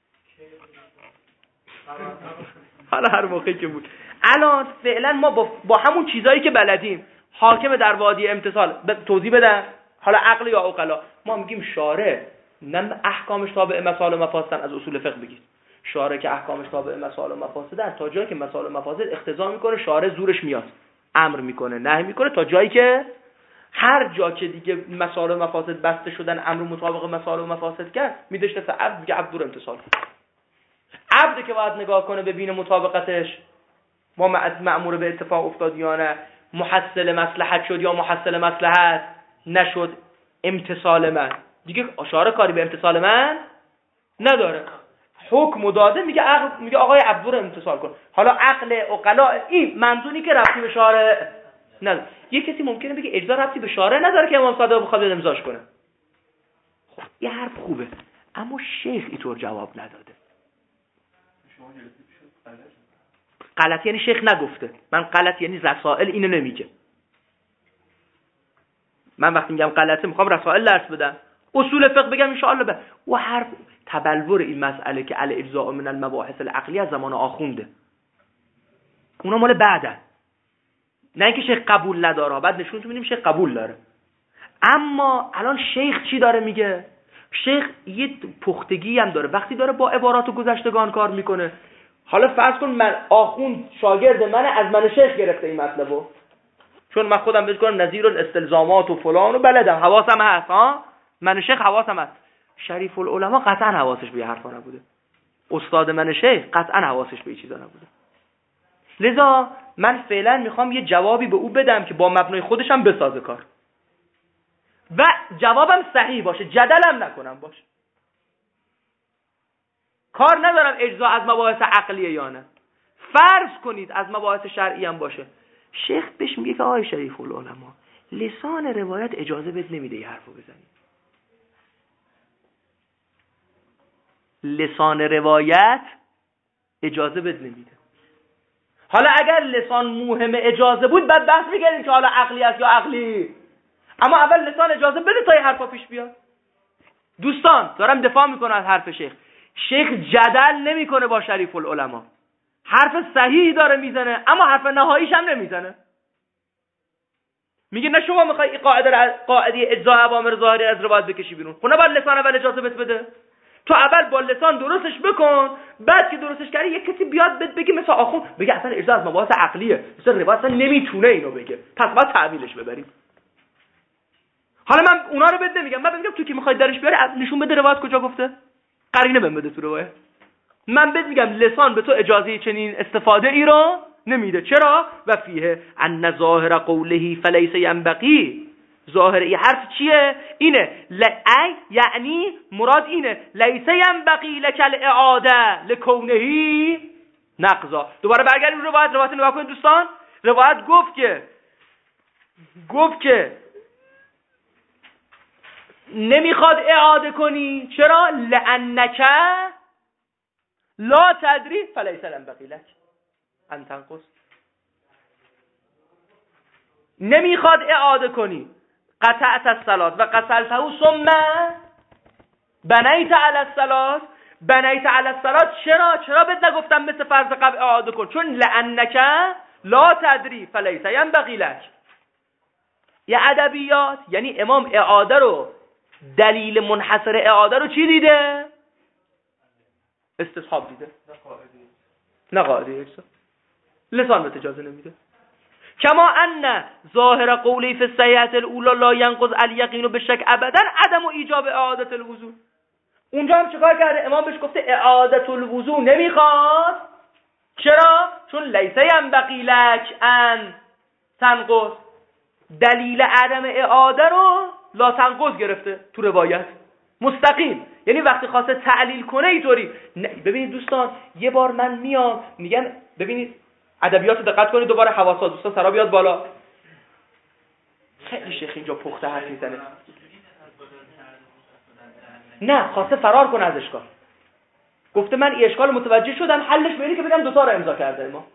حالا هر موقعی که بود. الان فعلا ما با, با همون چیزایی که بلدیم، حاکم در وادی امتصال توضیح بدن، حالا عقل یا عقلا، ما میگیم شارع نه احکامش تابع مسائل و مفاسدن. از اصول فقه بگید شارع که احکامش تابع مسائل و مفاسدن، تا جایی که مسائل و مفاسد اقتضا میکنه شارع زورش میاد، امر میکنه نهی میکنه، تا جایی که هر جا که دیگه مسائل و مفاسد بسته شدن امر مطابق مسائل و مفاسد کرد، میدش دست عبد، میگه عبد دور امتصال. عبد که باید نگاه کنه ببینه مطابقتش با مأمور به اتفاق افتاد یا نه، محصل مصلحت شد یا محصل مصلحت نشد، امتصال من دیگه اشاره کاری به امتصال من نداره، حکم داده، میگه عقل، میگه آقای عبدور امتصال کن. حالا عقل عقلا این منظوری که ربطی به شارع نداره. یه کسی ممکنه بگه اجزا ربطی به شارع نداره که امام صادق بخواد امضاش کنه. خب یه حرف خوبه، اما شیخ اینطور جواب نداده. غلط یعنی شیخ نگفته، من غلط یعنی رسائل اینو نمیگه. من وقتی میگم غلطه میخوام رسائل درس بدم، اصول فقه بگم ان شاء الله. به و هر تبلور این مسئله که الاجزاء من المباحث العقلیه از زمان آخونده، اونا مال بعدن، نه اینکه شیخ قبول نداره، بعد نشون میدیم شیخ قبول داره. اما الان شیخ چی داره میگه؟ شیخ یه پختگی هم داره، وقتی داره با عبارات و گذشتگان کار میکنه. حالا فرض کن من آخوند شاگرد منه، از من شیخ گرفته این مطلبو، چون من خودم بهش گفتم نظیر الاستلزامات و فلان و بلدم، حواسم هست، ها من شیخ حواسم هست. شریف العلماء قطعا حواسش به حرفا نبوده، استاد من شیخ قطعا حواسش به این چیزا نبوده. لذا من فعلا میخوام یه جوابی به او بدم که با مبنای خودش هم بسازه کار، و جوابم صحیح باشه، جدلم نکنم باشه. کار ندارم اجزا از مباحث عقلیه یا نه، فرض کنید از مباحث شرعی هم باشه. شیخ بهش میگه که آقای شریف العلماء لسان روایت اجازه بد نمیده یه حرفو بزنی، لسان روایت اجازه بد نمیده. حالا اگر لسان موهم اجازه بود بعد بحث می‌کردیم که حالا عقلی است یا عقلی، اما اول لسان اجازه بده تا این حرفا پیش بیاد. دوستان دارم دفاع میکنم از حرف شیخ. شیخ جدل نمیکنه با شریف العلماء، حرف صحیحی داره میزنه، اما حرف نهاییش هم نمیزنه. میگه نه شما میخوای این قاعده قاعده اجزاء اوامر ظاهری از روایت بکشی بیرون، خب نه باید لسان اول اجازه بهت بده، تو اول با لسان درستش بکن، بعد که درستش کردی یک کسی بیاد بهت بگه مثلا آخوند بگه اصلا اجزاء از مباحث عقلیه، مثلا روایت اصلا نمیتونه اینو بگه، پس باید تعویلش ببریم. حالا من اونا رو بده نمیگم، من میگم تو که میخوای درش بیاری نشون بده روایت کجا گفته، قرینه بهم بده تو روایت. من بهت میگم لسان به تو اجازه چنین استفاده ای رو نمیده. چرا؟ و فیه ان ظاهر قوله فلیس ینبغی، ظاهر این حرف چیه؟ اینه لای، یعنی مراد اینه لیس ینبغی لک الاعاده لکونه نقضا. دوباره برگردیم روایت، روایت نگاه کنید دوستان. روایت گفت که گفت که نمیخواد اعاده کنی. چرا؟ لانک لا تدری فلیس ینبغی لک ان تنقص. نمیخواد اعاده کنی. قطعت الصلاة و قتلته ثم بنیت علی الصلاة. بنیت علی الصلاة چرا؟ چرا بهت نگفتم مثل فرض قبل اعاده کن؟ چون لانک لا تدری فلیس ینبغی لک. یه ادبیات یعنی امام اعاده رو، دلیل منحصر اعاده رو چی دیده؟ استصحاب دیده، نه قاعده اجزا. لسان بهت اجازه نمیده. کما ان ظاهر قولی فی السیئة الاولی لا ینقض الیقین بالشک ابدا عدم و ایجاب اعاده الوضوء. اونجا هم چیکار کرده؟ امام بهش گفته اعاده الوضوء نمیخواد. چرا؟ چون لیس ینبغی لک ان تنقض. دلیل عدم اعاده رو لا تنقض گرفته تو روایت مستقیم. یعنی وقتی خواسته تعلیل کنه اینطوری. ببینید دوستان، یه بار من میام میگن ببینید ادبیات دقت کنید، دوباره حواسا دوستان سرا بیاد بالا. خیلی شیخ اینجا پخته حرف میزنه. نه، خواسته فرار کنه از اشکال. گفته من این اشکال متوجه شدم، حلش به اینه که بگم دو تا رو امضا کرده ما.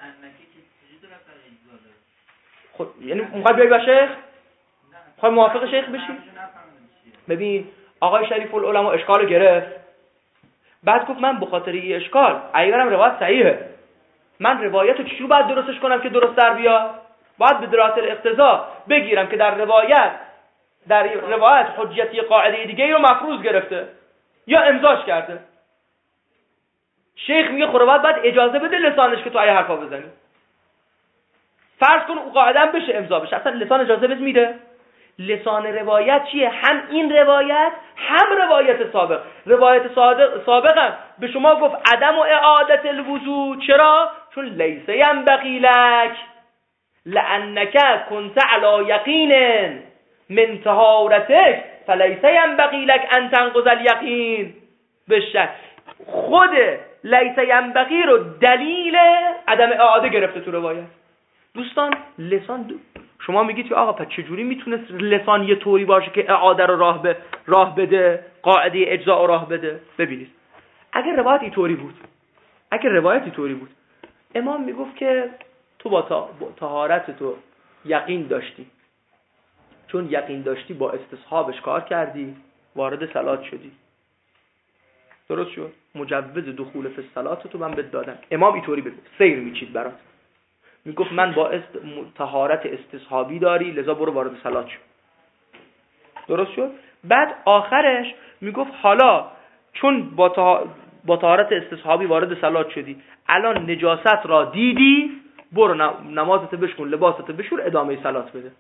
خب یعنی میخوای بیای با شیخ؟ میخوای موافق شیخ بشی؟ ببین آقای شریف العلماء اشکال رو گرفت، بعد گفت من به خاطر این اشکال اگرم روایت صحیحه، من روایت رو چجوری باید درستش کنم که درست در بیاد؟ باید به درات الاقتضا بگیرم که در روایت در روایت حجیتی قاعده دیگه رو مفروض گرفته یا امضاش کرده. شیخ میگه خب باید باید اجازه بده لسانش که تو ای حرفا بزنی. فرض کن او قاعده هم بشه امضا بشه، اصلا لسان اجازه بده میده؟ لسان روایت چیه؟ هم این روایت هم روایت سابق. روایت سابق هم به شما گفت عدم و اعادت الوضوء. چرا؟ چون لیس ینبغی لک لانک کنت علی یقین من طهارتک فلیس ینبغی لک ان تنقض الیقین بالشک. خود لیس ینبغی رو دلیل عدم اعاده گرفته تو روایت. دوستان لسان دو... شما میگید که آقا پس چجوری میتونست لسان یه طوری باشه که اعاده رو راه به راه بده، قاعده اجزاء رو راه بده؟ ببینید اگر روایت اینطوری بود، اگر روایت اینطوری بود امام میگفت که تو با, تا... با طهارت تو یقین داشتی، چون یقین داشتی با استصحابش کار کردی، وارد صلات شدی، درست شد، مجوز دخول فی الصلات تو من بهت دادم. امام اینطوری بگو سیر میچید برات، میگفت من با است... طهارت استصحابی داری لذا برو وارد صلات شو، درست شد. بعد آخرش میگفت حالا چون با طه... با طهارت استصحابی وارد صلات شدی، الان نجاست را دیدی، برو نمازت بشکن، لباست بشور، ادامه صلات بده.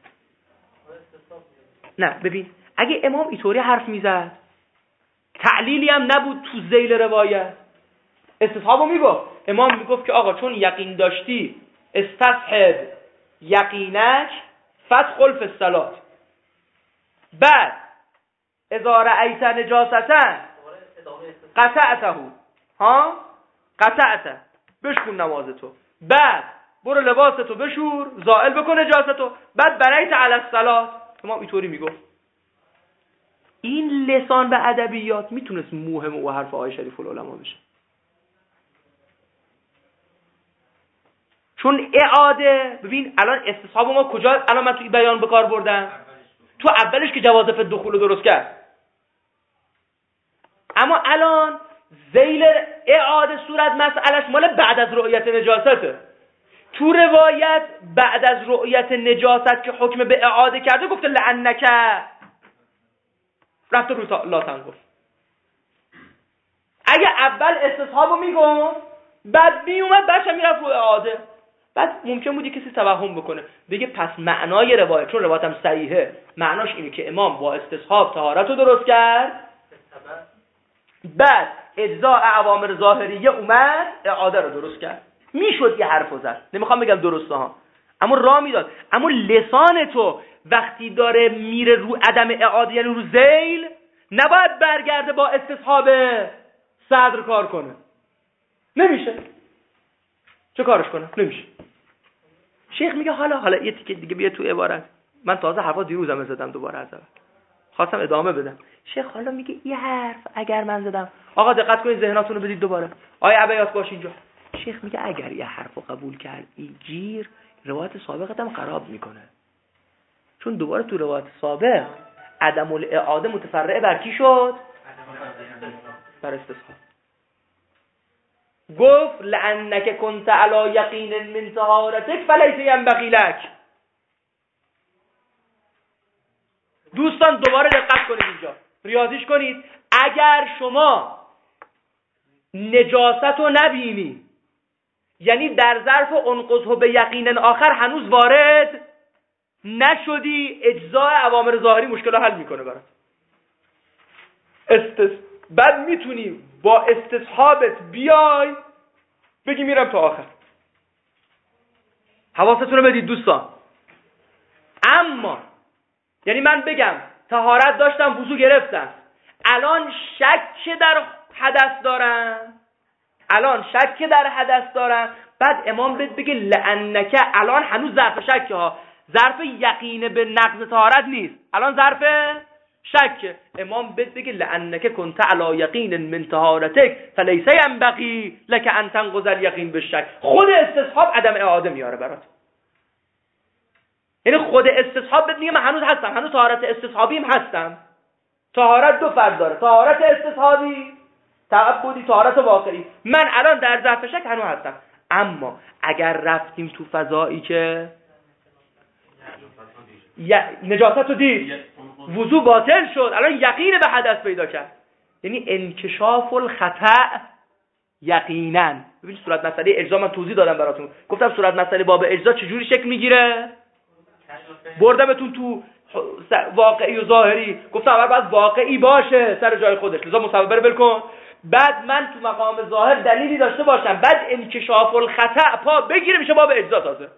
نه ببین اگه امام اینطوری حرف میزد تعلیلی هم نبود تو ذیل روایت، استصحابو میگفت. امام میگفت که آقا چون یقین داشتی استصحب یقینک فدخل فی الصلات. بعد اذا رأیت نجاستن قطعته ها قطعته بشکن نمازتو، بعد برو لباستو بشور، زائل بکن نجاستو، بعد بنیت علی الصلات. امام اینطوری میگفت. این لسان به ادبیات میتونست مهم و حرف آقای شریف العلماء بشه، چون اعاده. ببین الان استصحاب ما کجا؟ الان من توی بیان به کار بردم تو اولش که جواز فی الدخول رو درست کرد، اما الان ذیل اعاده صورت مسئلهش مال بعد از رؤیت نجاسته. تو روایت بعد از رؤیت نجاست که حکم به اعاده کرده گفته لعنک رفته رو لا تنقض. اگه اول استصحابو میگم بعد میومد بچه میرفت رو اعاده، بعد ممکن بودی کسی توهم بکنه بگه پس معنای روایت، چون روایتم صحیحه، معناش اینه که امام با استصحاب طهارت رو درست کرد، بعد اجزاء اوامر ظاهریه اومد اعاده رو درست کرد. میشد یه حرفو زد، نمیخوام بگم درسته ها، اما راه میداد. اما لسان تو وقتی داره میره رو عدم اعاده، یعنی رو ذیل، نباید برگرده با استصحاب صدر کار کنه. نمیشه. چه کارش کنه؟ نمیشه. شیخ میگه حالا حالا یه تیکه دیگه بیا تو عبارت. من تازه حرفا دیروزم زدم دوباره از اول، خواستم ادامه بدم. شیخ حالا میگه این حرف اگر من زدم، آقا دقت کنید ذهناتون رو بدید دوباره، آیه عبیات باش اینجا. شیخ میگه اگر یه حرفو قبول کردی گیر، روایت سابقت هم خراب میکنه. چون دوباره تو روایت سابق عدم الاعاده متفرع بر کی شد؟ بر استصحاب. گفت لانک کنت علی یقین من طهارتک فلیس ینبغی لک. دوستان دوباره دقت کنید اینجا، ریاضیش کنید. اگر شما نجاست رو نبینی، یعنی در ظرف انقضه به یقین آخر هنوز وارد نشدی، اجزاء اوامر ظاهری مشکل رو حل میکنه برات. استس بعد میتونی با استصحابت بیای بگی میرم تا آخر. حواستون رو بدید دوستان. اما یعنی من بگم طهارت داشتم، وضو گرفتم، الان شک در حدث دارم، الان شک در حدث دارم، بعد امام بهت بگه لعنک، الان هنوز ظرف شکه ها، ظرف یقین به نقض طهارت نیست، الان ظرف شک. امام بهت بگه لعنک کنت علی یقین من طهارتک فلیس ینبغی لک ان تنقض الیقین بالشک. خود استصحاب عدم اعاده میاره برات. یعنی خود استصحاب بهت میگه من هنوز هستم، هنوز طهارت استصحابیم هستم. طهارت دو فرد داره، طهارت استصحابی تعبدی، طهارت واقعی. من الان در ظرف شک هنوز هستم. اما اگر رفتیم تو فضایی که نجاست رو دید، وضو باطل شد، الان یقین به حدث پیدا کرد، یعنی انکشاف الخطأ یقینا. ببینید صورت مسئله اجزا من توضیح دادم براتون، گفتم صورت مسئله باب اجزا چجوری شکل میگیره، بردمتون تو واقعی و ظاهری، گفتم اول باید واقعی باشه سر جای خودش، لذا مصوبه رو بلکن، بعد من تو مقام ظاهر دلیلی داشته باشم، بعد انکشاف الخطأ پا بگیره میشه باب اجزا. تازه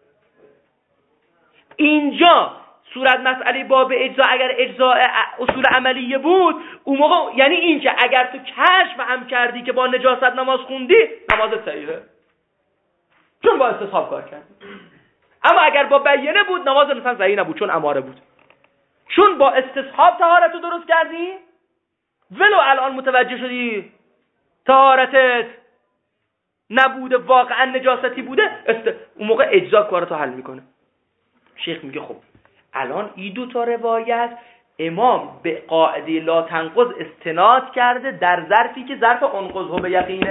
اینجا صورت مسئله باب اجزا اگر اجزا اصول عملیه بود، اون موقع یعنی این که اگر تو کشف هم کردی که با نجاست نماز خوندی، نمازت صحیحه، چون با استصحاب کار کردی. اما اگر با بیانه بود، نماز مثلا صحیح نبود، چون اماره بود. چون با استصحاب طهارت رو درست کردی، ولو الان متوجه شدی طهارتت نبوده، واقعا نجاستی بوده، است... اون موقع اجزا کارتو حل میکنه. شیخ میگه خب الان این دو تا روایت امام به قاعده لا تنقض استناد کرده در ظرفی که ظرف انقضه به یقین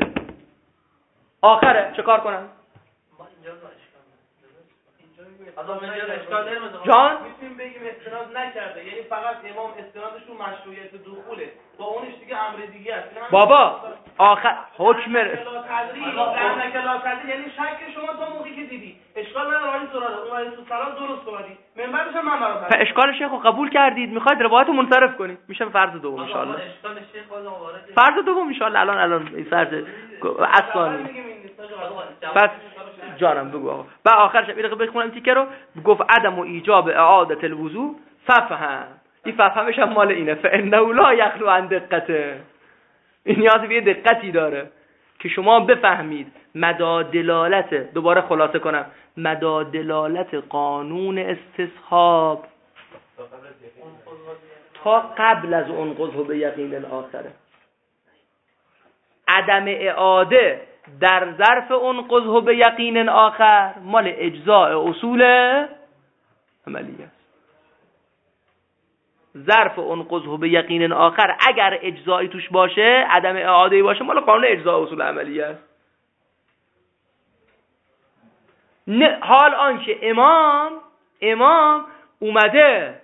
آخره. چه کار کنن؟ جان میتونیم بگیم استناد نکرده، یعنی فقط امام استنادشون مشروعیت دخوله، با اونش دیگه امر دیگه است. بابا آخر حکم لا تدری لعنک لا تدری، یعنی شک شما تا موقعی که دیدی اشکال نداره، ولی زراله اون تو سلام درست اومدی، منبرش من برات اشکال شیخو قبول کردید، میخواید روایت منصرف کنید، میشه فرض دوم ان شاء الله. اشکال شیخ وارد فرض دوم ان شاء الله. الان الان این فرض اصلا بس جانم بگو آقا. و آخرش یه دقیقه بخونم تیکه رو. گفت عدم و ایجاب اعاده الوضو ففهم. این ففهمش هم مال اینه، فانه لا یخلو عن دقته. این نیاز به دقتی داره که شما بفهمید مدى دلالت، دوباره خلاصه کنم، مدى دلالت قانون استصحاب تا قبل از انقضه به یقین الاخره. عدم اعاده در ظرف انقضه به یقین آخر مال اجزاء اصول عملیه است. ظرف انقضه به یقین آخر اگر اجزایی توش باشه، عدم اعاده‌ای باشه، مال قانون اجزاء اصول عملیه است. نه حال آنکه امام امام اومده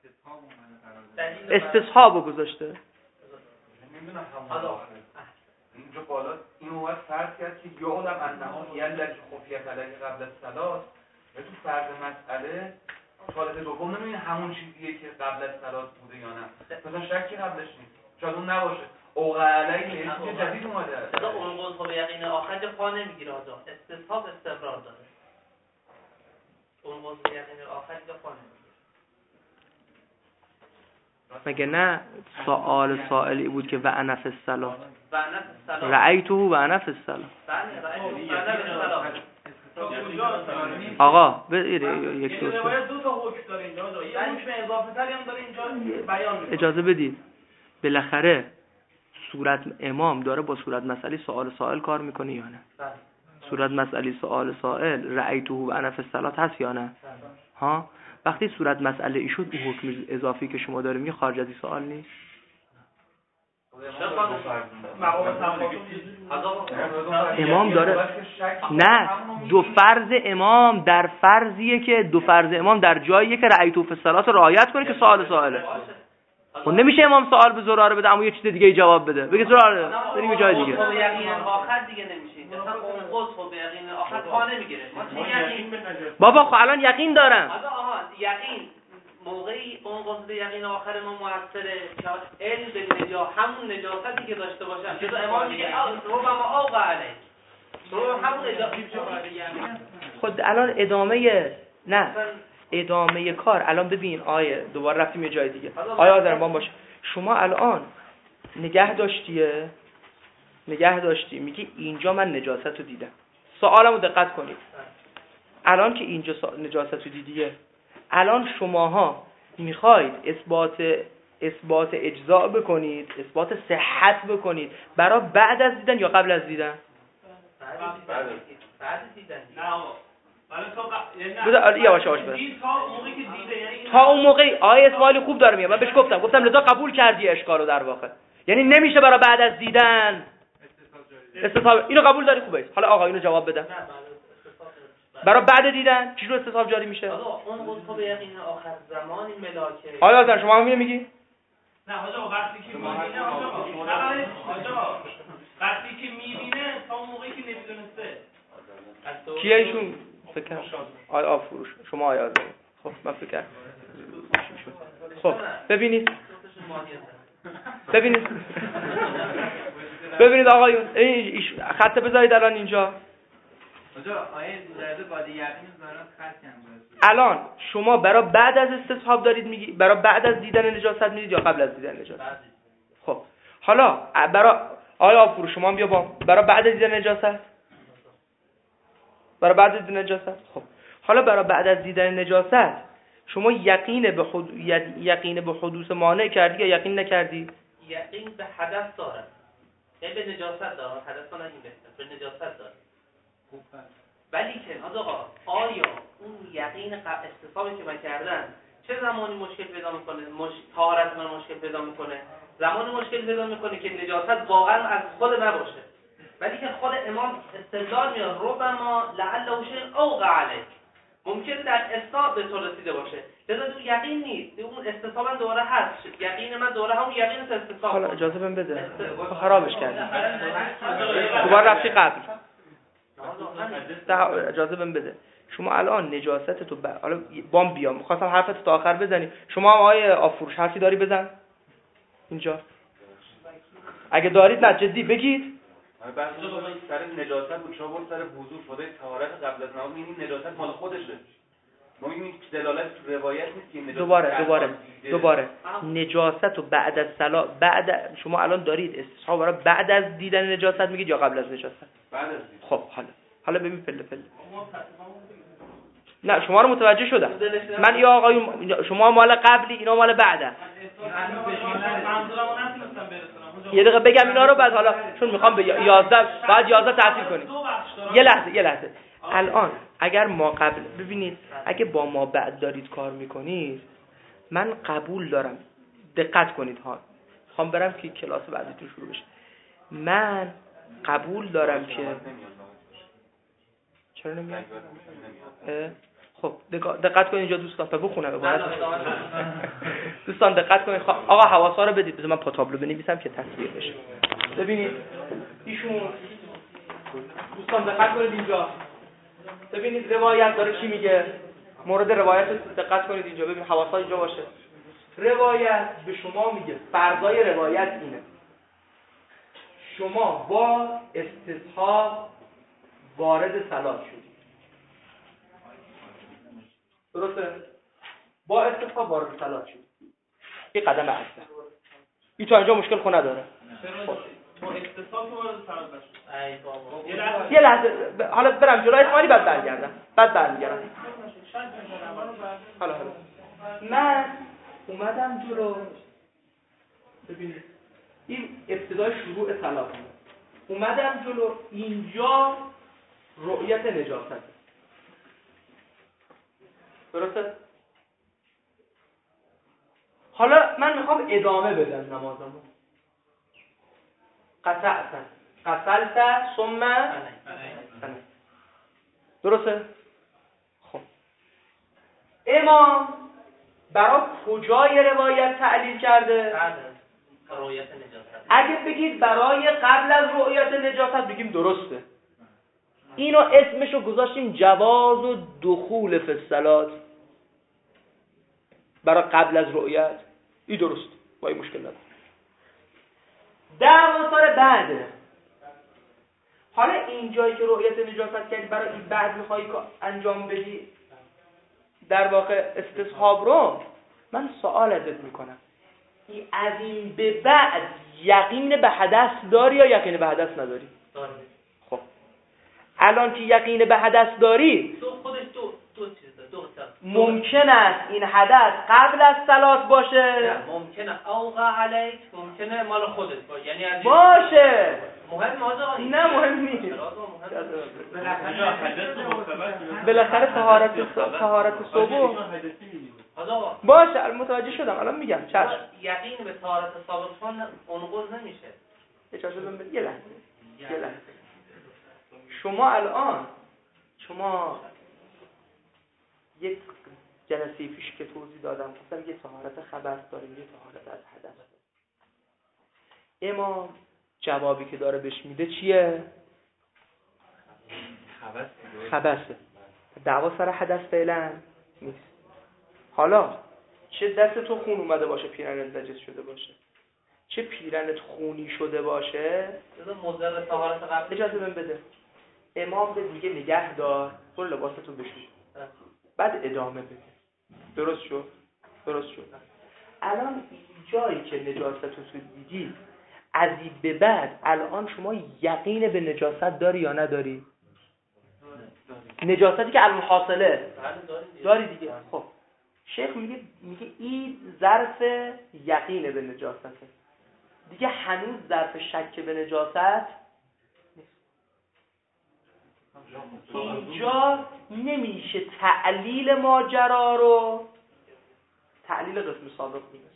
استصحابو گذاشته. نمیدونم اینجا بالا این اومد فرض کرد که یعلم انها یلک خفیت علیه قبل الصلاه، و تو فرض مسئله حالت دوم نمیدونی همون چیزیه که قبل از صلاه بوده یا نه، مثلا شکی قبلش نیست، شاید اون نباشه. اوقع علیه که جدید اومده است. مثلا اون قضا به یقین آخر پا نمیگیره آجا، استصحاب استقرار داره. اون قضا به یقین آخر پا نمیگیره. مگه نه سوال سائلی بود که و انا فی الصلاه رأیته و انا فی الصلاه. آقا یک دو دو تا حکم داره اینجا، یه حکم اضافه تری هم داره اینجا بیان می‌کنه. اجازه بدید. بالاخره صورت امام داره با صورت مسئله سوال سائل کار میکنه یا نه؟ صورت مسئله سوال سائل رأیته و انا فی الصلاه هست یا نه؟ ها؟ وقتی صورت مسئله ای شد اون حکم اضافی که شما داریم یه خارج از این سوال نیست. امام داره نه دو فرض امام در فرضیه که دو فرض امام در جاییه که رأیتو فی الصلاة رعایت کنه که سوال سواله. خب نمیشه امام سوال به زراره بده اما یه چیز دیگه جواب بده. بگه زراره بریم یه جای دیگه. خب یقین آخر دیگه نمیشه. مثلا اون قص خب یقین آخر پا نمیگیره. ما یقین بابا خب الان یقین دارم. آها یقین موقعی اون قصد یقین آخر ما موثره که علم به نجا همون نجاستی که داشته باشم جدا امام میگه ربما اوقع علیه رو همون نجاستی. خود الان ادامه نه ادامه کار الان ببین آیه دوباره رفتیم یه جای دیگه. آیه آذربان باشه شما الان نگه داشتیه نگه داشتی میگی اینجا من نجاست رو دیدم. سوالمو دقت کنید. الان که اینجا نجاست رو دیدیه الان شماها میخواید اثبات اثبات اجزاء بکنید اثبات صحت بکنید برای بعد از دیدن یا قبل از دیدن؟ بعد بعد دیدن. نه آقا ولی تو بذار یواش یواش برم تا موقعی که دیده یعنی تا اون موقع آیه سوالی خوب داره میاد. من بهش گفتم گفتم لذا قبول کردی اشکالو در واقع یعنی نمیشه برای بعد از دیدن استصحاب اینو قبول داری خوبه. حالا آقا اینو جواب بدن برای بعد دیدن چی رو استصحاب جاری میشه؟ آقا اون قصد به یقین آخر زمانی ملاکه. آیا آذر شما همین میگی؟ نه حاجا وقتی که میبینه حاجا حاجا وقتی که میبینه تا اون موقعی که نمیدونسته کیه ایشون؟ فکر کنم آیا آب فروش شما آیا آذر. خب من فکر کنم خب ببینید ببینید ببینید آقایون این خط بذارید الان اینجا آیه زرده باید یقین زارت خط کنم. الان شما برای بعد از استصحاب دارید میگی برای بعد از دیدن نجاست میدید یا قبل از دیدن نجاست؟ خب حالا برای آیا آفرو شما بیا با برای بعد از دیدن نجاست برای بعد از دیدن نجاست. خب حالا برای بعد از دیدن نجاست شما یقین به خود یقین به حدوث مانع کردی یا یقین نکردی؟ یقین به حدث داره یعنی به نجاست داره حدث ها نگیم به نجاست داره. ولی که آقا آیا اون یقین استصحابی که من کردم چه زمانی مشکل پیدا میکنه؟ مش... طهارت من مشکل پیدا میکنه زمانی مشکل پیدا میکنه که نجاست واقعا از خود من باشه. ولی که خود امام استدلال میاد ربما لعله شیء اوقع علیه ممکن در اسناد به تو رسیده باشه لذا تو یقین نیست اون استصحاب دوره هست یقین من دوره همون یقین استصحاب. حالا اجازه بهم بده خرابش کردی دوباره رفتی قبل اجازه بهم بده شما الان نجاست تو ب... حالا بام بیام می‌خواستم حرفت تا آخر بزنی شما هم آیه آفروش حرفی داری بزن اینجا اگه دارید نه جدی بگید. بحث سر نجاست بود شما بود سر وضو شده طهارت قبل از نماز این نجاست مال خودشه ما این دلالت تو روایت نیست که نجاست دوباره دوباره دوباره نجاست و بعد از صلات بعد شما الان دارید استصحاب برای بعد از دیدن نجاست میگید یا قبل از نجاست؟ بعد از دیدن. خب حالا حالا ببین پله پله نه شما رو متوجه شدم من یا آقایون شما مال قبلی اینا مال بعده یه دقیقه بگم اینا رو بعد حالا چون میخوام به یازده بعد یازده تحصیل کنیم یه لحظه یه لحظه الان اگر ما قبل ببینید اگه با ما بعد دارید کار میکنید من قبول دارم دقت کنید ها میخوام برم که کلاس بعدیتون شروع بشه من قبول دارم که چرا نمیاد خب دقت کنید اینجا دوستان تا بخونم عبارت دوستان دقت کنید آقا حواسا رو بدید بذار من پا تابلو بنویسم که تصویر بشه. ببینید ایشون دوستان دقت کنید اینجا ببینید روایت داره چی میگه مورد روایت دقت کنید اینجا ببین حواسا اینجا باشه. روایت به شما میگه فرضای روایت اینه شما با استصحاب وارد صلات شدید درسته؟ با استصحاب وارد صلات شدید این قدم اصلا این تا اینجا مشکل خود نداره با استصحاب وارد صلات شدید یه لحظه حالا برم جلوی اسماعیلی بعد برگردم بعد برمیگردم حالا حالا من اومدم جلو ببینید این ابتدای شروع صلات اومدم جلو اینجا رؤیت نجاست درسته؟ حالا من میخوام ادامه بدم نمازمو. قطعت قتلت ثم درسته؟ خب امام برای کجای روایت تعلیل کرده؟ رؤیت نجاست. اگه بگید برای قبل از رؤیت نجاست بگیم درسته. اینو اسمشو گذاشتیم جواز و دخول فی الصلات، برای قبل از رؤیت. این درست، با این مشکل نداره. ده سال بعده. حالا این جایی که رؤیت نجاست کردی برای این بعد میخوایی انجام بدی در واقع استصحاب رو، من سوال ازت میکنم، این از این به بعد یقین به حدث داری یا یقین به حدث نداری؟ داری. خب الان که یقین به حدث داری، تو خودش دو دو چیزه، دو تا. ممکن است این حدث قبل از صلات باشه؟ نه ممکنه اوقع علیک، ممکنه مال خودت باشه، یعنی از باشه. مهم آقا نه مهم نیست. بالاخره طهارت طهارت صبح آقا باشه. متوجه شدم، الان میگم چشم. یقین به طهارت سابقان اونقض نمیشه. اجازه بدید یه لحظه یه لحظه شما الان شما یک جلسه پیش که توضیح دادم گفتم یه طهارت خبر داریم، یه طهارت از حدث داریم. امام جوابی که داره بهش میده چیه؟ خبثه. دعوا سر حدث فعلا نیست. حالا چه دست تو خون اومده باشه، پیرنت نجس شده باشه، چه پیرنت خونی شده باشه، مضر طهارت قبل اجازه بهم بده. امام به دیگه نگه دار، برو لباستو بشور، بعد ادامه بده. درست شد؟ درست شد. الان جایی که نجاست رو دیدی، از این به بعد الان شما یقین به نجاست داری یا نداری؟ نجاستی که المحاصله داری دیگه. خب شیخ میگه میگه این ظرف یقین به نجاسته، دیگه هنوز ظرف شک به نجاست نیست. اینجا نمیشه تعلیل ماجرا رو تعلیل قسم سابق میدونست.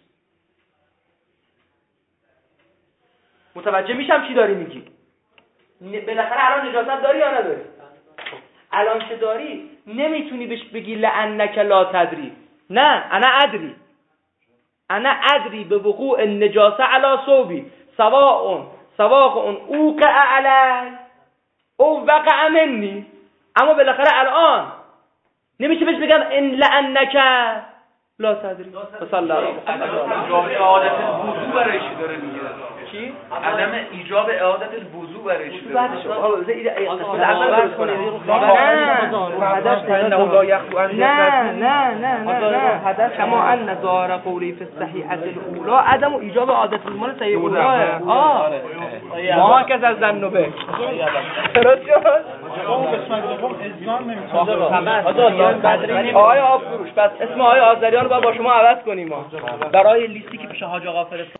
متوجه میشم چی داری میگی؟ بالاخره الان نجاست داری یا نداری؟ الان که داری نمیتونی بهش بگی لعنک لا تدری. نه انا ادری، انا ادری به وقوع النجاسه علی ثوبی سواء سواء اوقع علی او وقع منی. اما بالاخره الان نمیشه بهش بگم ان لعنک لا تدری. صلی الله علیه و ایجاب اعادت الوضو برایش داره میگه. چی؟ عدم ایجاب اعادت الوضو برایش داره. بعدش حالا اول درست کنید. نه نه نه نه حدث کما ان ظاهر قولی فی الصحیحه الاولى عدم ایجاب عادت المال صحیح اولی. آه ما که از ذنوبه درست شد. اون قسمت دوم الزام نمی‌کنه. آقای آفروش بس اسم آقای آذریان رو با شما عوض کنیم ما برای لیستی که پیش حاج آقا فرستادن.